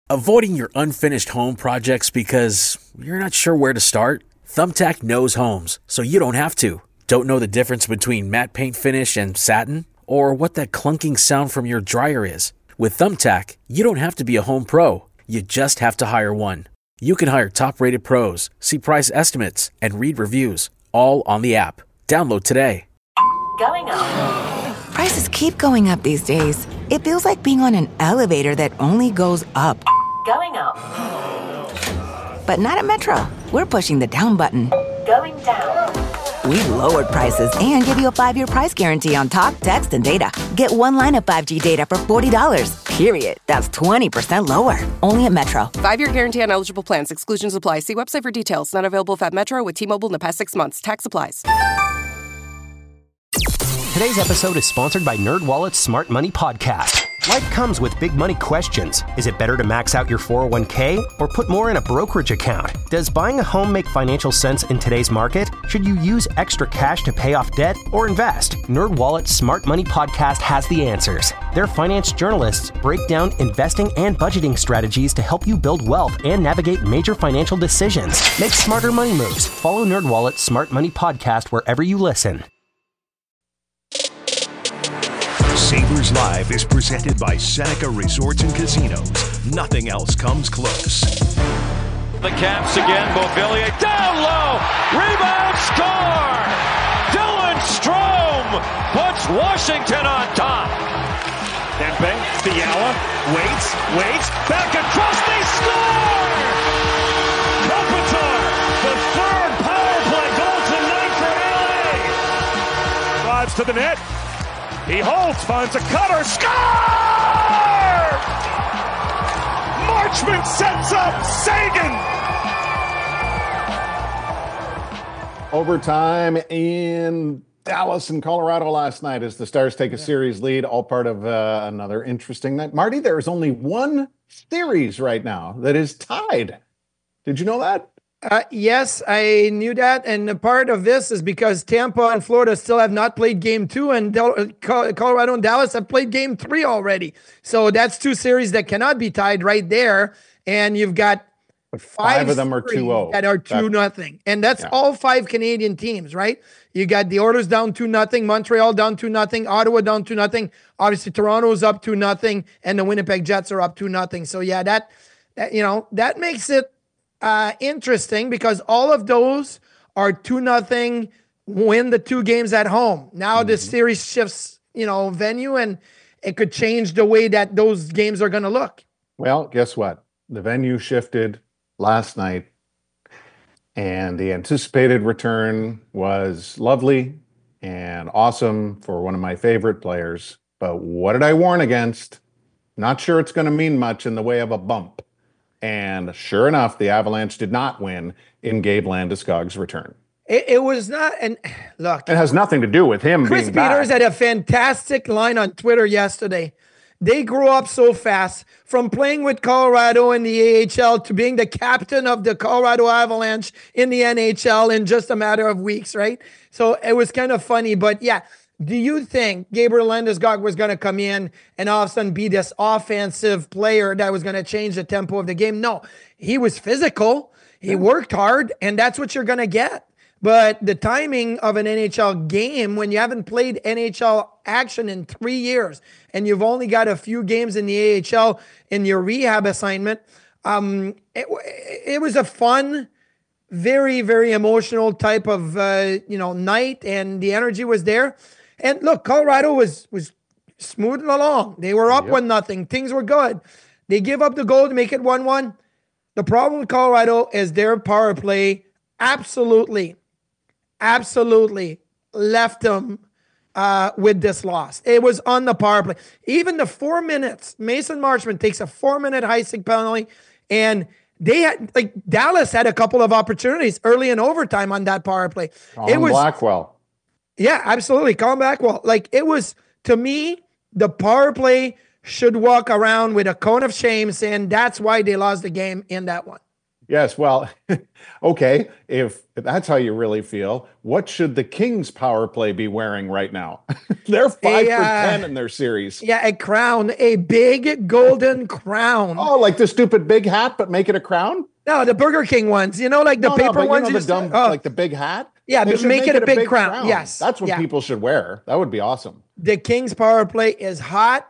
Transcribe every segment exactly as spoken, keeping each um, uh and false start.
Avoiding your unfinished home projects because you're not sure where to start? Thumbtack knows homes, so you don't have to. Don't know the difference between matte paint finish and satin? Or what that clunking sound from your dryer is? With Thumbtack, you don't have to be a home pro. You just have to hire one. You can hire top-rated pros, see price estimates, and read reviews, all on the app. Download today. Going up. Prices keep going up these days. It feels like being on an elevator that only goes up. Going up. But not at Metro. We're pushing the down button. Going down. We've lowered prices and give you a five-year price guarantee on talk, text, and data. Get one line of five G data for forty dollars. Period. That's twenty percent lower. Only at Metro. Five-year guarantee on eligible plans. Exclusions apply. See website for details. Not available if at Metro with T-Mobile in the past six months. Tax applies. Today's episode is sponsored by NerdWallet's Smart Money Podcast. Life comes with big money questions. Is it better to max out your four oh one k or put more in a brokerage account? Does buying a home make financial sense in today's market? Should you use extra cash to pay off debt or invest? NerdWallet's Smart Money Podcast has the answers. Their finance journalists break down investing and budgeting strategies to help you build wealth and navigate major financial decisions. Make smarter money moves. Follow NerdWallet's Smart Money Podcast wherever you listen. Sabres Live is presented by Seneca Resorts and Casinos. Nothing else comes close. The Caps again, Beauvillier down low, rebound, score! Dylan Strome puts Washington on top. Kempe, Fiala, waits, waits, back across, they score! Kopitar, the third power play goal tonight for L A. Drives to the net. He holds, finds a cutter, score! Marchment sets up Sagan! Overtime in Dallas and Colorado last night as the Stars take a series lead, all part of uh, another interesting night. Marty, there is only one series right now that is tied. Did you know that? Uh, yes, I knew that, and a part of this is because Tampa and Florida still have not played game two, and Del- Colorado and Dallas have played game three already. So that's two series that cannot be tied right there, and you've got but five, five of them are two oh. that are two nothing, and that's yeah. all five Canadian teams, right? You got the Oilers down two nothing, Montreal down two nothing, Ottawa down two nothing. Obviously, Toronto's up two nothing, and the Winnipeg Jets are up two nothing. So yeah, that, that you know that makes it. Uh, interesting because all of those are two nothing win the two games at home. Now mm-hmm. the series shifts, you know, venue, and it could change the way that those games are going to look. Well, guess what? The venue shifted last night, and the anticipated return was lovely and awesome for one of my favorite players. But what did I warn against? Not sure it's going to mean much in the way of a bump. And sure enough, the Avalanche did not win in Gabe Landeskog's return. It, it was not, and look. It has nothing to do with him Chris being Peters back. had a fantastic line on Twitter yesterday. They grew up so fast from playing with Colorado in the A H L to being the captain of the Colorado Avalanche in the N H L in just a matter of weeks, right? So it was kind of funny, but yeah. Do you think Gabriel Landeskog was going to come in and all of a sudden be this offensive player that was going to change the tempo of the game? No, he was physical. He yeah. worked hard, and that's what you're going to get. But the timing of an N H L game, when you haven't played N H L action in three years and you've only got a few games in the A H L in your rehab assignment, um, it, it was a fun, very, very emotional type of uh, you know night, and the energy was there. And look, Colorado was was smoothing along. They were up yep. one nothing. Things were good. They give up the goal to make it one one. The problem with Colorado is their power play absolutely, absolutely left them uh, with this loss. It was on the power play. Even the four minutes, Mason Marchment takes a four-minute high stick penalty, and they had, like, Dallas had a couple of opportunities early in overtime on that power play. Colin it was Blackwell. Yeah, absolutely. Colin Blackwell. Like, it was, to me, the power play should walk around with a cone of shame saying that's why they lost the game in that one. Yes, well, okay, if that's how you really feel, what should the Kings power play be wearing right now? They're five A, for uh, ten in their series. Yeah, a crown, a big golden crown. Oh, like the stupid big hat, but make it a crown? No, the Burger King ones. You know, like the No, no, paper but you ones. know you the just- dumb, oh, like the big hat? Yeah, They but should make it a big crown. Yes. That's what Yeah. people should wear. That would be awesome. the Kings power play is hot.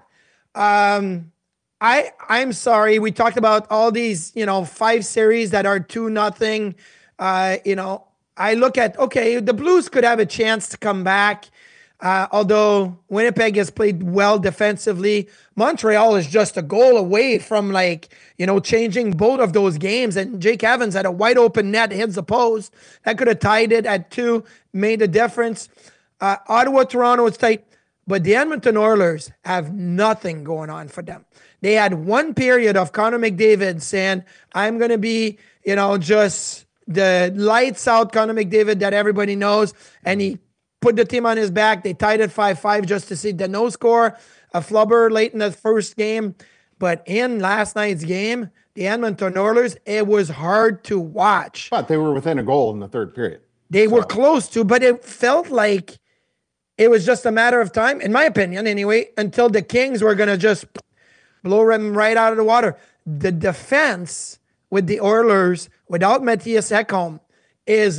Um, I I'm sorry. We talked about all these, you know, five series that are two nothing. Uh, you know, I look at okay, the Blues could have a chance to come back. Uh, although Winnipeg has played well defensively, Montreal is just a goal away from like, you know, changing both of those games. And Jake Evans had a wide open net, hits the post. That could have tied it at two, made a difference. Uh, Ottawa, Toronto, it's tight. But the Edmonton Oilers have nothing going on for them. They had one period of Connor McDavid saying, I'm going to be, you know, just the lights out Connor McDavid that everybody knows. And he put the team on his back. They tied it five five just to see the no score, a flubber late in the first game. But in last night's game, the Edmonton Oilers, it was hard to watch. But they were within a goal in the third period. They So- were close to, but it felt like it was just a matter of time, in my opinion anyway, until the Kings were going to just blow them right out of the water. The defense with the Oilers without Matthias Ekholm is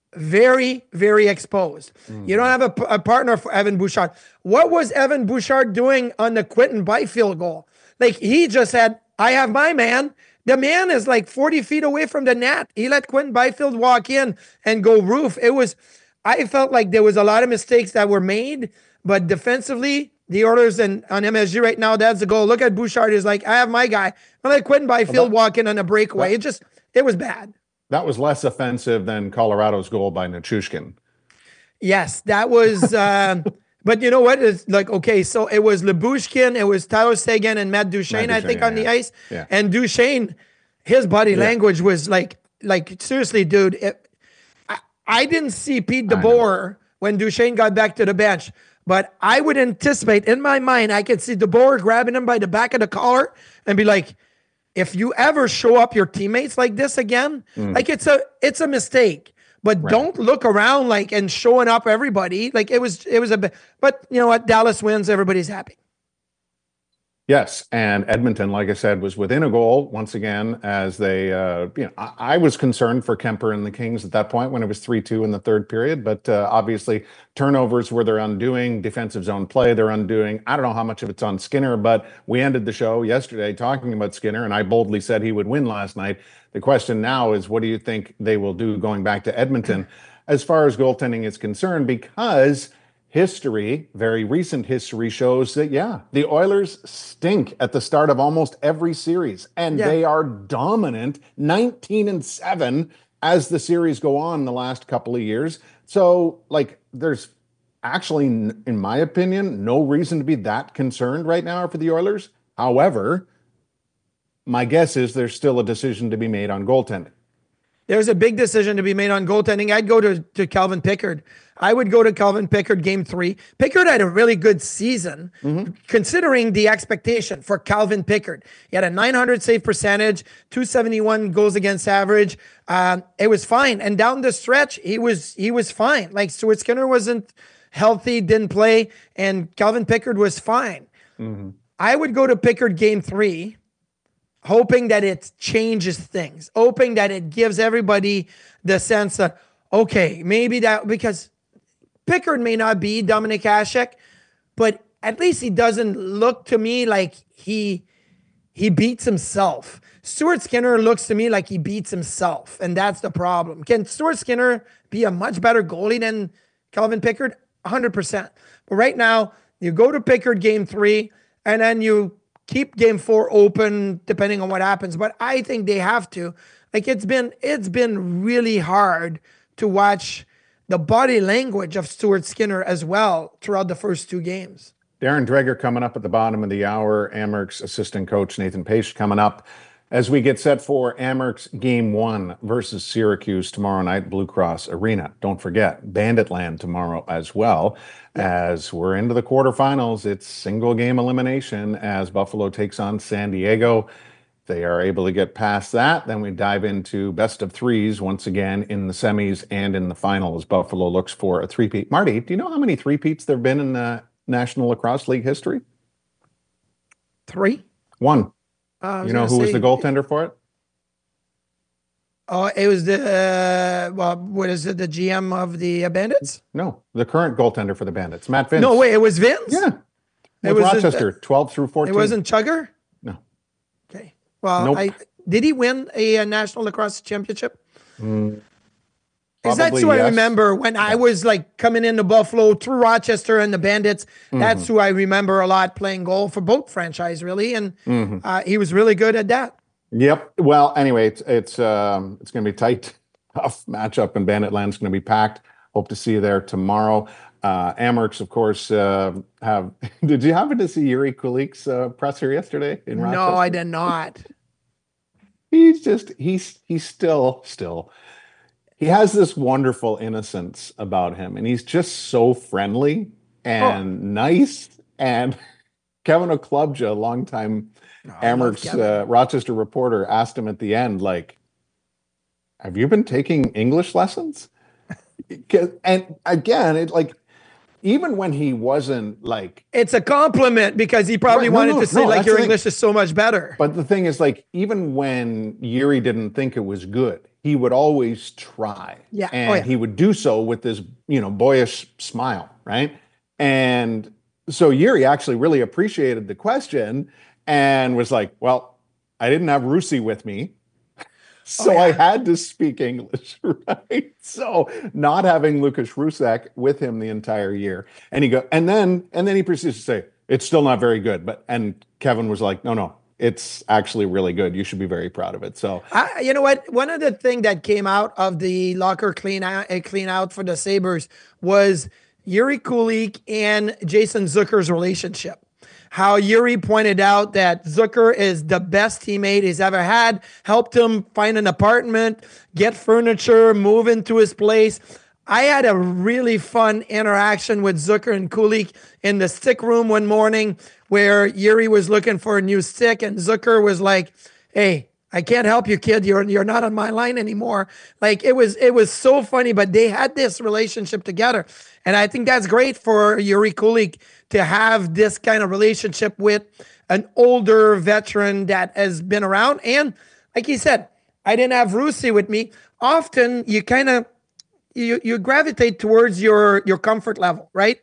very, very exposed. You don't have a, a partner for Evan Bouchard. What was Evan Bouchard doing on the Quinton Byfield goal? Like, he just said, I have my man. The man is like forty feet away from the net. He let Quinton Byfield walk in and go roof. It was, I felt like there was a lot of mistakes that were made, but defensively, the Oilers and on M S G right now, that's the goal. Look at Bouchard. He's like, I have my guy. I let Quinton Byfield walk in on a breakaway. It just, it was bad. That was less offensive than Colorado's goal by Nichushkin. Yes, that was, um, but you know what? It's like, okay, so it was Lyubushkin, it was Tyler Seguin and Matt Duchene, Matt I think, Duchene, on the yeah. ice. Yeah. And Duchene, his body language was like, like seriously, dude, it, I, I didn't see Pete DeBoer when Duchene got back to the bench, but I would anticipate, in my mind, I could see DeBoer grabbing him by the back of the collar and be like, if you ever show up your teammates like this again, Mm. like it's a it's a mistake. But don't look around like and showing up everybody. Like it was it was a bit, but you know what? Dallas wins, everybody's happy. Yes, and Edmonton, like I said, was within a goal once again as they, uh, you know, I, I was concerned for Kemper and the Kings at that point when it was three two in the third period, but uh, obviously turnovers were their undoing, defensive zone play their undoing. I don't know how much of it's on Skinner, but we ended the show yesterday talking about Skinner, and I boldly said he would win last night. The question now is, what do you think they will do going back to Edmonton as far as goaltending is concerned? Because history, very recent history, shows that, yeah, the Oilers stink at the start of almost every series, and Yeah. they are dominant, nineteen and seven, as the series go on the last couple of years. So, like, there's actually, n- in my opinion, no reason to be that concerned right now for the Oilers. However, my guess is there's still a decision to be made on goaltending. There's a big decision to be made on goaltending. I'd go to, to Calvin Pickard. I would go to Calvin Pickard game three. Pickard had a really good season, considering the expectation for Calvin Pickard. He had a nine hundred save percentage, two seventy-one goals against average. Um, it was fine. And down the stretch, he was he was fine. Like Stuart Skinner wasn't healthy, didn't play, and Calvin Pickard was fine. I would go to Pickard game three, hoping that it changes things, hoping that it gives everybody the sense that, okay, maybe that, because Pickard may not be Dominic Hasek, but at least he doesn't look to me like he he beats himself. Stuart Skinner looks to me like he beats himself, and that's the problem. Can Stuart Skinner be a much better goalie than Calvin Pickard? one hundred percent. But right now, you go to Pickard game three, and then you keep game four open depending on what happens. But I think they have to. Like it's been it's been really hard to watch the body language of Stuart Skinner as well throughout the first two games. Darren Dreger coming up at the bottom of the hour. Amerks assistant coach Nathan Page coming up as we get set for Amerks game one versus Syracuse tomorrow night, Blue Cross Arena. Don't forget, Banditland tomorrow as well. As we're into the quarterfinals, it's single game elimination as Buffalo takes on San Diego. they are able to get past that, then we dive into best of threes once again in the semis and in the final as Buffalo looks for a three-peat. Marty, do you know how many three-peats there have been in the National Lacrosse League history? Three? One. Uh, you know who was the goaltender for it? Oh, it was the, uh, well, what is it, the G M of the uh, Bandits? No, the current goaltender for the Bandits, Matt Vince. No, wait, it was Vince? Yeah. It With was Rochester, a, twelve through fourteen. It wasn't Chugger? No. Okay. Well, nope. I, did he win a, a National Lacrosse Championship? Mm, Is that who yes. I remember when yeah. I was like coming into Buffalo through Rochester and the Bandits? Mm-hmm. That's who I remember a lot playing goal for both franchise, really. And mm-hmm. uh, he was really good at that. Yep. Well, anyway, it's it's um, it's going to be tight, tough matchup, and Bandit Land's going to be packed. Hope to see you there tomorrow. Uh, Amerks, of course, uh, have. Did you happen to see Yuri Kulik's uh, presser yesterday in Rochester? No, I did not. He's just he's he's still still. He has this wonderful innocence about him, and he's just so friendly and oh. nice. And Kevin Oklubja, a longtime oh, Amerks uh, Rochester reporter, asked him at the end, like, have you been taking English lessons? And again, it like, even when he wasn't like... It's a compliment because he probably right, wanted no, no, to say, no, like, your English is so much better. But the thing is, like, even when Yuri didn't think it was good, he would always try. Yeah. And oh, yeah. he would do so with this, you know, boyish smile, right? And so Yuri actually really appreciated the question and was like, well, I didn't have Rusi with me, so oh, yeah. I had to speak English, right? So not having Lukas Rusak with him the entire year. And he go, and then and then he proceeds to say, it's still not very good. But and Kevin was like, no, no. It's actually really good. You should be very proud of it. So, I, you know what? One of the things that came out of the locker clean out, uh, clean out for the Sabres was Yuri Kulik and Jason Zucker's relationship. How Yuri pointed out that Zucker is the best teammate he's ever had, helped him find an apartment, get furniture, move into his place. I had a really fun interaction with Zucker and Kulik in the stick room one morning where Yuri was looking for a new stick and Zucker was like, hey, I can't help you, kid. You're you're not on my line anymore. Like it was it was so funny, but they had this relationship together. And I think that's great for Yuri Kulik to have this kind of relationship with an older veteran that has been around. And like he said, I didn't have Rusi with me. Often you kind of You you gravitate towards your, your comfort level, right?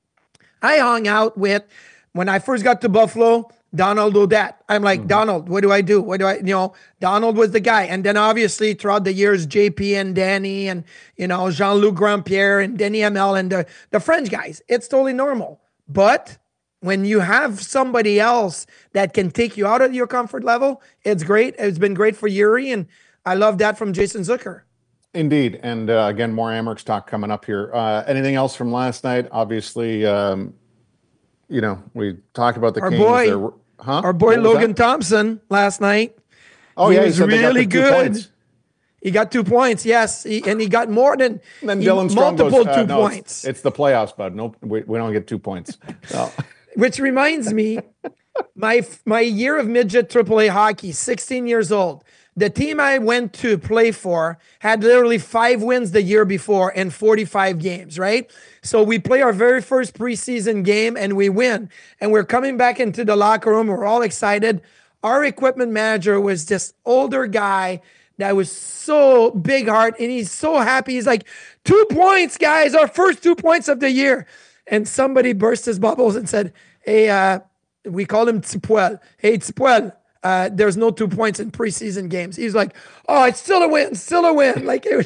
I hung out with, when I first got to Buffalo, Donald Odette. I'm like, mm-hmm. Donald, what do I do? What do I, you know, Donald was the guy. And then obviously throughout the years, J P and Danny and, you know, Jean-Luc Grandpierre and Denis Hamel and the, the French guys, it's totally normal. But when you have somebody else that can take you out of your comfort level, it's great. It's been great for Yuri. And I love that from Jason Zucker. Indeed. And uh, again, more Amerks talk coming up here. Uh, anything else from last night? Obviously, um, you know, we talked about the our Kings. Boy, They're, huh? Our boy Logan Thompson last night. Oh, he yeah. was he really good. Points. He got two points, yes. He, and he got more than and then Dylan Strome multiple goes, uh, two no, points. It's, it's the playoffs, bud. Nope, we, we don't get two points. No. Which reminds me, my my year of midget triple A hockey, sixteen years old. The team I went to play for had literally five wins the year before in forty-five games, right? So we play our very first preseason game and we win. And we're coming back into the locker room. We're all excited. Our equipment manager was this older guy that was so big heart and he's so happy. He's like, two points, guys, our first two points of the year. And somebody burst his bubbles and said, hey, uh, we call him Tipuel. Hey, Tipuel. Uh, there's no two points in preseason games. He's like, oh, it's still a win, still a win. Like it was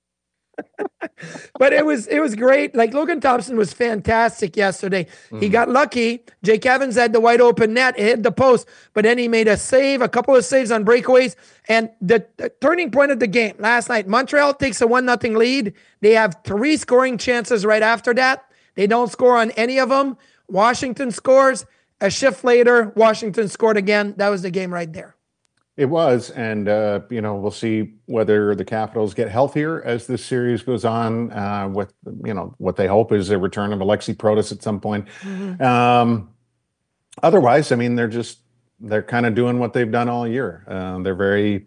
but it was it was great. Like Logan Thompson was fantastic yesterday. Mm. He got lucky. Jake Evans had the wide open net, it hit the post, but then he made a save, a couple of saves on breakaways. And the, the turning point of the game last night, Montreal takes a one nothing lead. They have three scoring chances right after that. They don't score on any of them. Washington scores. A shift later, Washington scored again. That was the game right there. It was, and uh, you know, we'll see whether the Capitals get healthier as this series goes on. Uh, with you know, what they hope is a return of Alexi Protas at some point. Mm-hmm. Um, otherwise, I mean, they're just they're kind of doing what they've done all year. Uh, they're very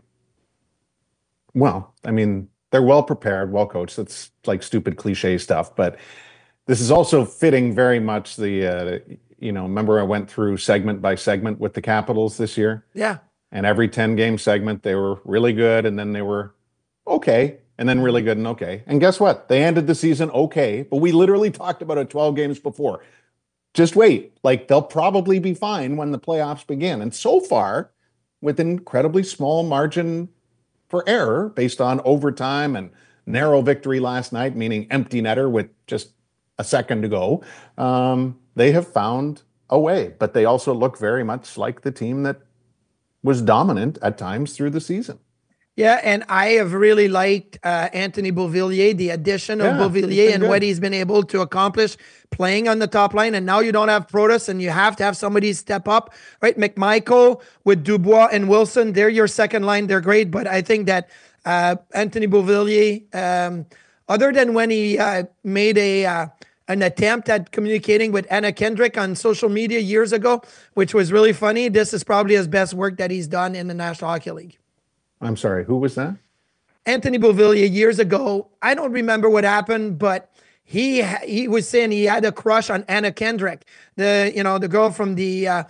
well. I mean, they're well prepared, well coached. That's like stupid cliche stuff, but this is also fitting very much the. Uh, you know, remember I went through segment by segment with the Capitals this year. Yeah. And every ten game segment, they were really good, and then they were okay, and then really good and okay. And guess what? They ended the season okay, but we literally talked about it twelve games before. Just wait. Like, they'll probably be fine when the playoffs begin. And so far, with an incredibly small margin for error based on overtime and narrow victory last night, meaning empty netter with just a second to go, um, they have found a way. But they also look very much like the team that was dominant at times through the season. Yeah, and I have really liked uh, Anthony Beauvillier, the addition of Yeah, Beauvillier and good. what he's been able to accomplish playing on the top line. And now you don't have Protas, and you have to have somebody step up, right? McMichael with Dubois and Wilson, they're your second line. They're great, but I think that uh, Anthony Beauvillier, um, other than when he uh, made a uh, an attempt at communicating with Anna Kendrick on social media years ago, which was really funny, this is probably his best work that he's done in the National Hockey League. I'm sorry, who was that? Anthony Beauvillier years ago. I don't remember what happened, but he he was saying he had a crush on Anna Kendrick, the you know the girl from the uh,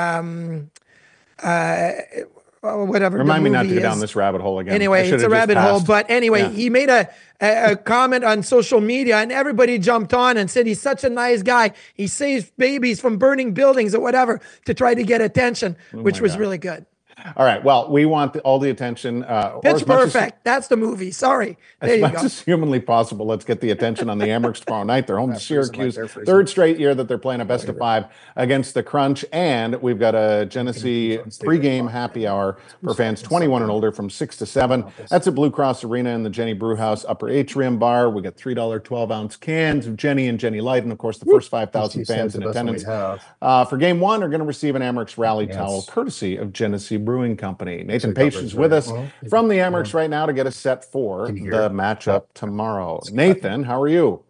um, uh, whatever. Remind the me not to movie go down is. this rabbit hole again. I Anyway, should it's have a just rabbit hole. passed. But anyway, Yeah. he made a, a, a comment on social media, and everybody jumped on and said he's such a nice guy. He saves babies from burning buildings or whatever to try to get attention, which my was God. really good. All right. Well, we want the, all the attention. Uh, or Pitch as much as- Perfect. That's the movie. Sorry. There As you much go. as humanly possible, let's get the attention on the Amerks tomorrow night. They're home to Syracuse. Third straight year that they're playing a best of five against the Crunch. And we've got a Genesee pregame happy hour for fans twenty-one and older from six to seven. That's at Blue Cross Arena in the Jenny Brewhouse Upper Atrium Bar. We got three dollar twelve ounce cans of Jenny and Jenny Light. And of course, the first five thousand fans in attendance uh, for game one are going to receive an Amerks Rally towel courtesy of Genesee Brewing Company. Nathan Page is with us from the Amerks right now to get us set for the matchup tomorrow. Nathan, how are you?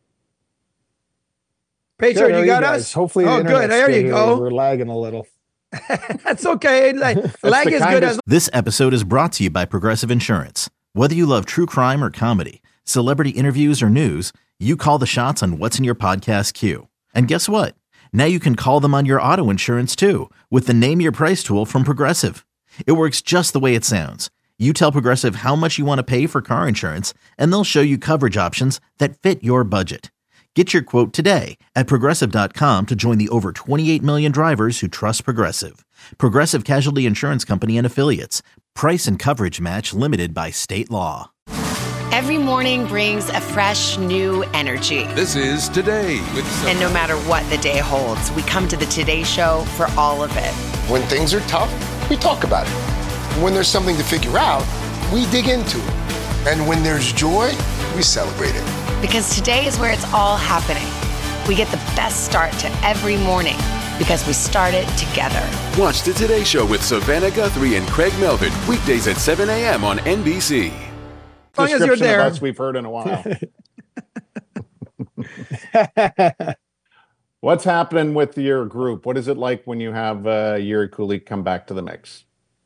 Patriot, Good, how you are got guys? us? Hopefully, the Oh, good. internet's There you good. go. We're lagging a little. That's okay. Like, lag the is kind good of- as This episode is brought to you by Progressive Insurance. Whether you love true crime or comedy, celebrity interviews or news, you call the shots on what's in your podcast queue. And guess what? Now you can call them on your auto insurance too with the Name Your Price tool from Progressive. It works just the way it sounds. You tell Progressive how much you want to pay for car insurance, and they'll show you coverage options that fit your budget. Get your quote today at Progressive dot com to join the over twenty-eight million drivers who trust Progressive. Progressive Casualty Insurance Company and Affiliates. Price and coverage match limited by state law. Every morning brings a fresh, new energy. This is Today with And no matter what the day holds, we come to the Today Show for all of it. When things are tough, we talk about it. When there's something to figure out, we dig into it. And when there's joy, we celebrate it. Because today is where it's all happening. We get the best start to every morning because we start it together. Watch the Today Show with Savannah Guthrie and Craig Melvin, weekdays at seven a.m. on N B C. As long as you're Description of there. us we've heard in a while. What's happening with your group? What is it like when you have uh, Yuri Kulik come back to the mix?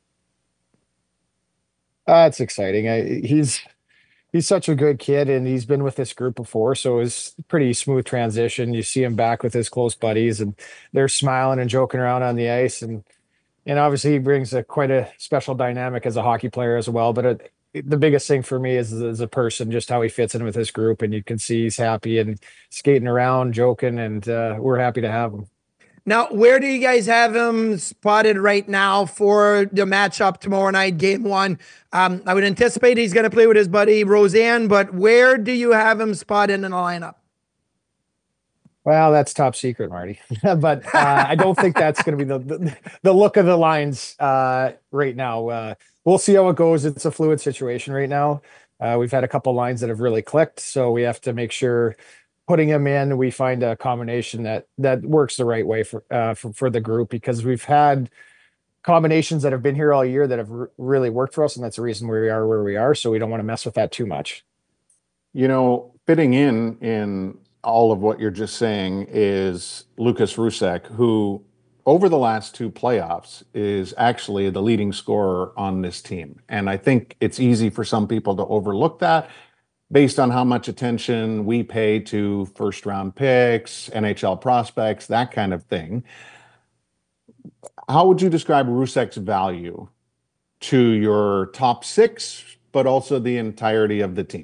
Uh, it's exciting. I, he's he's such a good kid, and he's been with this group before, so it was a pretty smooth transition. You see him back with his close buddies, and they're smiling and joking around on the ice, and and obviously he brings a quite a special dynamic as a hockey player as well. But it, the biggest thing for me is as a person, just how he fits in with this group, and you can see he's happy and skating around, joking, and uh, we're happy to have him. Now, where do you guys have him spotted right now for the matchup tomorrow night, game one? Um, I would anticipate he's going to play with his buddy Roseanne, but where do you have him spotted in the lineup? Well, that's top secret, Marty. But uh, I don't think that's going to be the, the the look of the lines uh, right now. Uh, we'll see how it goes. It's a fluid situation right now. Uh, we've had a couple lines that have really clicked, so we have to make sure putting him in, we find a combination that that works the right way for uh, for, for the group, because we've had combinations that have been here all year that have r- really worked for us, and that's the reason where we are where we are. So we don't want to mess with that too much. You know, fitting in in all of what you're just saying is Lucas Rusek, who over the last two playoffs, is actually the leading scorer on this team. And I think it's easy for some people to overlook that based on how much attention we pay to first round picks, N H L prospects, that kind of thing. How would you describe Russek's value to your top six, but also the entirety of the team?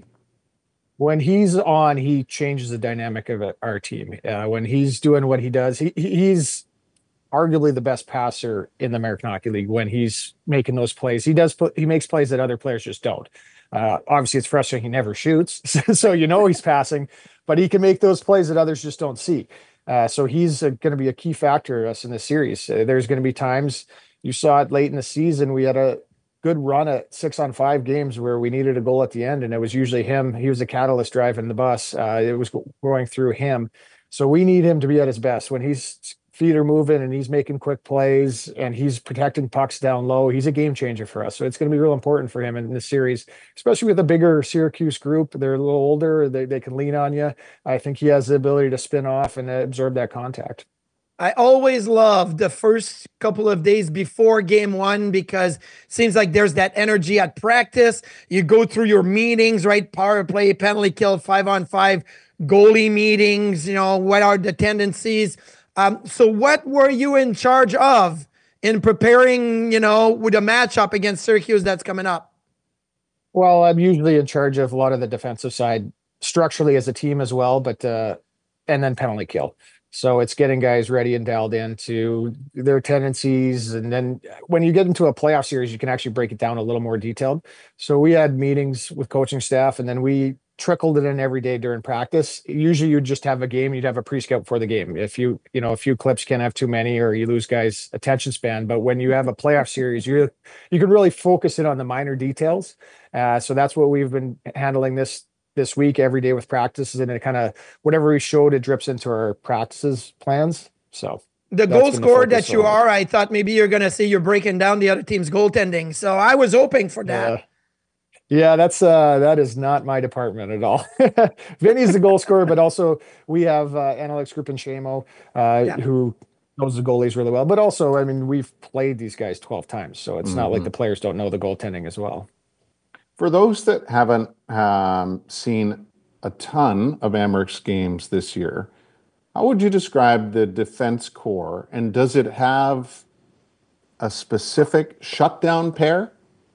When he's on, he changes the dynamic of our team. Uh, when he's doing what he does, he he's arguably the best passer in the American Hockey League. When he's making those plays, he does he makes plays that other players just don't. Uh, obviously, it's frustrating he never shoots, so you know he's passing, but he can make those plays that others just don't see. Uh, so he's uh, going to be a key factor to us in this series. Uh, there's going to be times, you saw it late in the season, we had a good run at six on five games where we needed a goal at the end, and it was usually him. He was the catalyst driving the bus. Uh, it was going through him. So we need him to be at his best when he's feet are moving and he's making quick plays and he's protecting pucks down low. He's a game changer for us. So it's going to be real important for him in this series, especially with a bigger Syracuse group. They're a little older. They, they can lean on you. I think he has the ability to spin off and absorb that contact. I always love the first couple of days before game one because it seems like there's that energy at practice. You go through your meetings, right? Power play, penalty kill, five on five, goalie meetings, you know, what are the tendencies? Um, so what were you in charge of in preparing, you know, with a matchup against Syracuse that's coming up? Well, I'm usually in charge of a lot of the defensive side structurally as a team as well, but, uh, and then penalty kill. So it's getting guys ready and dialed into their tendencies. And then when you get into a playoff series, you can actually break it down a little more detailed. So we had meetings with coaching staff, and then we trickled it in every day during practice. Usually you'd just have a game, you'd have a pre-scout before the game. If you, you know, a few clips can't have too many or you lose guys' attention span. But when you have a playoff series, you you can really focus in on the minor details. Uh, so that's what we've been handling this this week every day with practices, and it kind of whatever we showed, it drips into our practices plans. So the goal scorer that you are, I thought maybe you're going to say you're breaking down the other team's goaltending. So I was hoping for that. Yeah. Yeah, that's uh, that is not my department at all. Vinny's the goal scorer, but also we have uh, analytics group in Shamo uh, yeah. who knows the goalies really well. But also, I mean, we've played these guys twelve times, so it's mm-hmm. not like the players don't know the goaltending as well. For those that haven't um, seen a ton of Amerks games this year, how would you describe the defense core, and does it have a specific shutdown pair?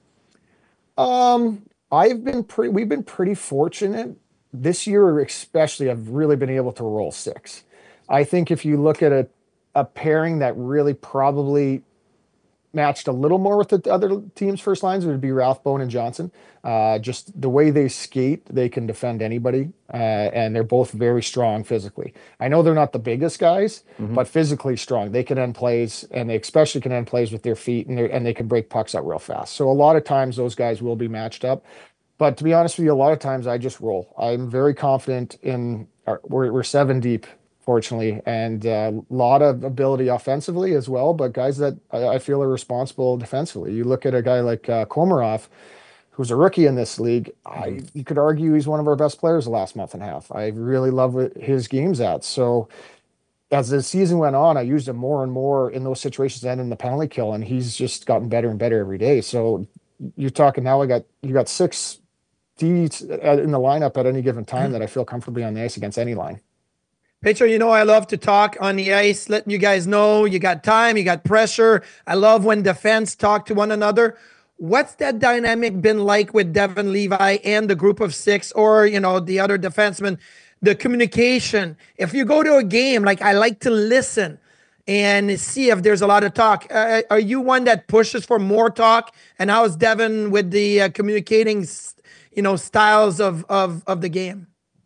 Um, I've been pretty, we've been pretty fortunate this year, especially. I've really been able to roll six. I think if you look at a, a pairing that really probably matched a little more with the other team's first lines, it would be Ralph Bone and Johnson. Uh, just the way they skate, they can defend anybody. Uh, and they're both very strong physically. I know they're not the biggest guys, mm-hmm. but physically strong. They can end plays, and they especially can end plays with their feet, and, and they can break pucks out real fast. So a lot of times those guys will be matched up. But to be honest with you, a lot of times I just roll. I'm very confident in our, we're, we're seven deep, fortunately, and a uh, lot of ability offensively as well, but guys that I, I feel are responsible defensively. You look at a guy like uh, Komarov, who's a rookie in this league. I, you could argue he's one of our best players the last month and a half. I really love what his game's at. So as the season went on, I used him more and more in those situations and in the penalty kill, and he's just gotten better and better every day. So you're talking now, I got you got six Ds in the lineup at any given time that I feel comfortably on the ice against any line. Petro, you know I love to talk on the ice, letting you guys know you got time, you got pressure. I love when defense talk to one another. What's that dynamic been like with Devon Levi and the group of six, or, you know, the other defensemen, the communication? If you go to a game, like, I like to listen and see if there's a lot of talk. Uh, are you one that pushes for more talk? And how is Devon with the uh, communicating, you know, styles of, of, of the game?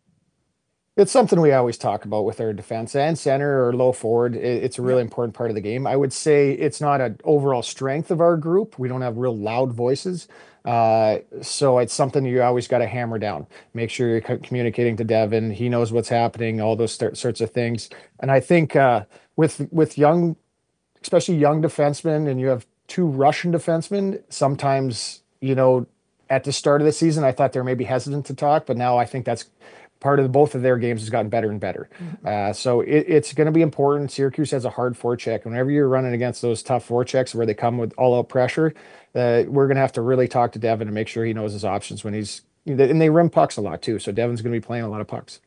It's something we always talk about with our defense and center or low forward. It's a really important part of the game. I would say it's not an overall strength of our group. We don't have real loud voices. Uh, so it's something you always got to hammer down. Make sure you're communicating to Devon. He knows what's happening, all those st- sorts of things. And I think uh, with with young, especially young defensemen, and you have two Russian defensemen, sometimes, you know, at the start of the season, I thought they were maybe hesitant to talk, but now I think that's part of both of their games has gotten better and better. Uh, so it, it's going to be important. Syracuse has a hard forecheck. Whenever you're running against those tough forechecks where they come with all out pressure, uh, we're going to have to really talk to Devin to make sure he knows his options when he's, and they rim pucks a lot too. So Devin's going to be playing a lot of pucks.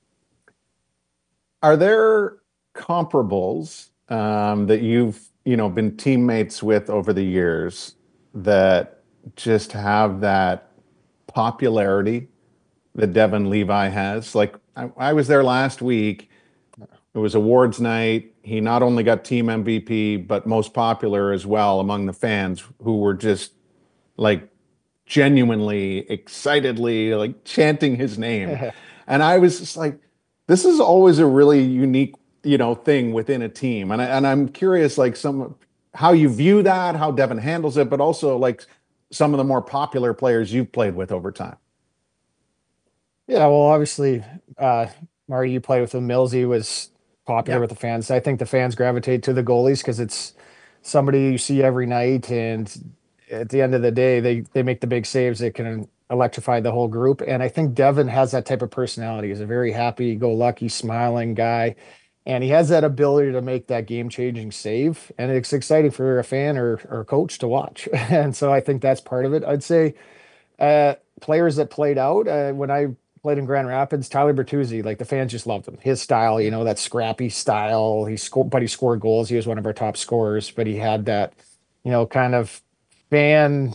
Are there comparables um, that you've, you know, been teammates with over the years that just have that popularity that Devin Levi has? Like I, I was there last week. It was awards night. He not only got team M V P, but most popular as well among the fans who were just like genuinely, excitedly like chanting his name. And I was just like, this is always a really unique, you know, thing within a team. And I, and I'm curious, like some, how you view that, how Devin handles it, but also like some of the more popular players you've played with over time. Yeah, well, obviously, uh, Marty, you played with him. Millsy was popular Yeah. with the fans. I think the fans gravitate to the goalies because it's somebody you see every night, and at the end of the day, they they make the big saves that can electrify the whole group. And I think Devin has that type of personality. He's a very happy-go-lucky, smiling guy, and he has that ability to make that game-changing save. And it's exciting for a fan or or a coach to watch. And so I think that's part of it. I'd say uh, players that played out uh, when I played in Grand Rapids, Tyler Bertuzzi, like the fans just loved him. His style, you know, that scrappy style. He scored, but he scored goals. He was one of our top scorers, but he had that, you know, kind of fan,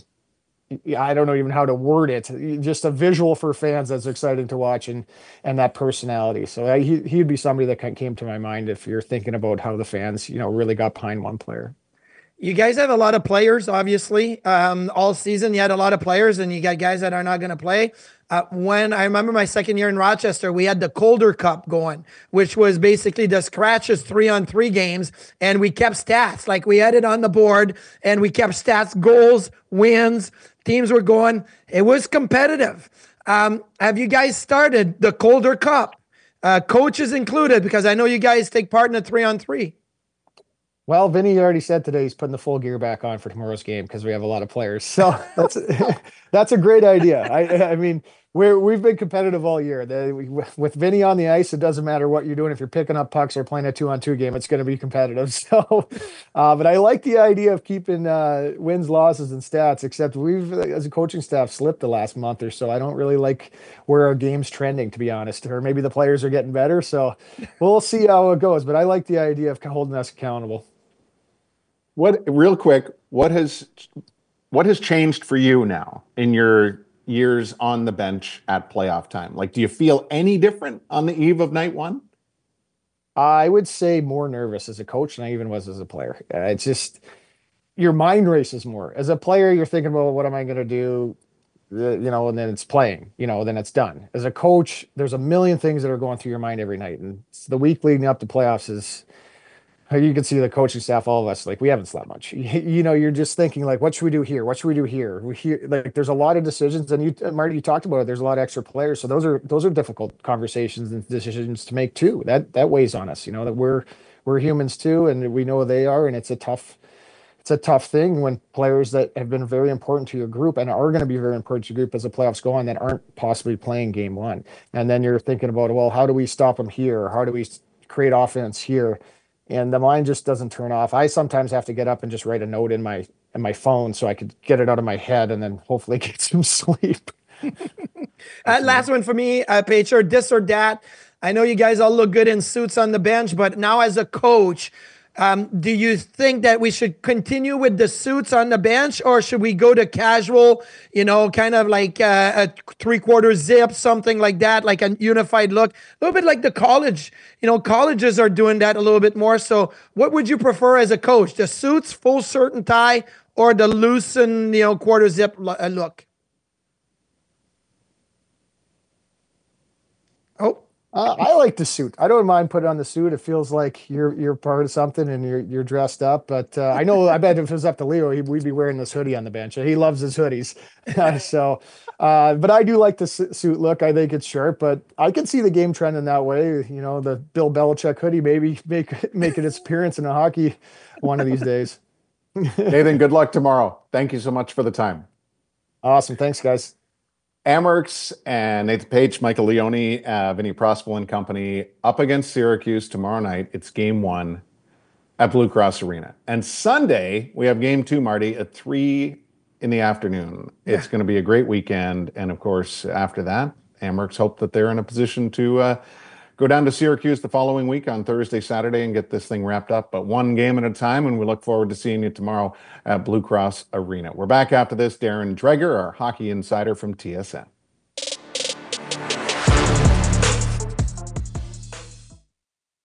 I don't know even how to word it, just a visual for fans that's exciting to watch, and and that personality. So uh, he, he'd be somebody that kind of came to my mind if you're thinking about how the fans, you know, really got behind one player. You guys have a lot of players, obviously. Um, all season, you had a lot of players, and you got guys that are not going to play. Uh, when I remember my second year in Rochester, we had the Calder Cup going, which was basically the scratches three on three games, and we kept stats. Like we had it on the board, and we kept stats, goals, wins. Teams were going. It was competitive. Um, have you guys started the Calder Cup? Uh, coaches included, because I know you guys take part in the three on three. Well, Vinny already said today he's putting the full gear back on for tomorrow's game because we have a lot of players. So that's that's a great idea. I I mean, we're we've been competitive all year. The, we, with Vinny on the ice, it doesn't matter what you're doing. If you're picking up pucks or playing a two on two game, it's going to be competitive. So, uh, but I like the idea of keeping uh, wins, losses, and stats. Except we've, as a coaching staff, slipped the last month or so. I don't really like where our game's trending, to be honest. Or maybe the players are getting better. So we'll see how it goes. But I like the idea of holding us accountable. What, real quick, what has what has changed for you now in your years on the bench at playoff time? Like, do you feel any different on the eve of night one? I would say more nervous as a coach than I even was as a player. Uh, it's just your mind races more. As a player, you're thinking about what am I going to do, uh, you know, and then it's playing, you know, then it's done. As a coach, there's a million things that are going through your mind every night, and the week leading up to playoffs is. You can see the coaching staff, all of us, like we haven't slept much. You, you know, you're just thinking like, what should we do here? What should we do here? We hear like there's a lot of decisions, and you, Marty, you talked about it. There's a lot of extra players, so those are those are difficult conversations and decisions to make too. That that weighs on us. You know that we're we're humans too, and we know they are, and it's a tough it's a tough thing when players that have been very important to your group and are going to be very important to your group as the playoffs go on that aren't possibly playing game one, and then you're thinking about, well, how do we stop them here? How do we create offense here? And the mind just doesn't turn off. I sometimes have to get up and just write a note in my in my phone so I could get it out of my head and then hopefully get some sleep. uh, last one for me, uh, Pager, this or that. I know you guys all look good in suits on the bench, but now as a coach, um, do you think that we should continue with the suits on the bench, or should we go to casual, you know, kind of like uh, a three-quarter zip, something like that, like a unified look, a little bit like the college, you know, colleges are doing that a little bit more. So what would you prefer as a coach, the suits, full shirt and tie, or the loosened, you know, quarter zip look? Oh. Uh, I like the suit. I don't mind putting on the suit. It feels like you're you're part of something and you're you're dressed up. But uh, I know, I bet if it was up to Leo, he, we'd be wearing this hoodie on the bench. He loves his hoodies. so, uh, but I do like the suit look. I think it's sharp. But I can see the game trending that way. You know, the Bill Belichick hoodie maybe make making its appearance in a hockey one of these days. Nathan, good luck tomorrow. Thank you so much for the time. Awesome. Thanks, guys. Amherst and Nathan Page, Michael Leone, uh, Vinny Prospel and company up against Syracuse tomorrow night. It's game one at Blue Cross Arena. And Sunday, we have game two, Marty, at three in the afternoon. Yeah. It's going to be a great weekend. And of course, after that, Amherst hope that they're in a position to uh, go down to Syracuse the following week on Thursday, Saturday, and get this thing wrapped up. But one game at a time, and we look forward to seeing you tomorrow at Blue Cross Arena. We're back after this. Darren Dreger, our hockey insider from T S N.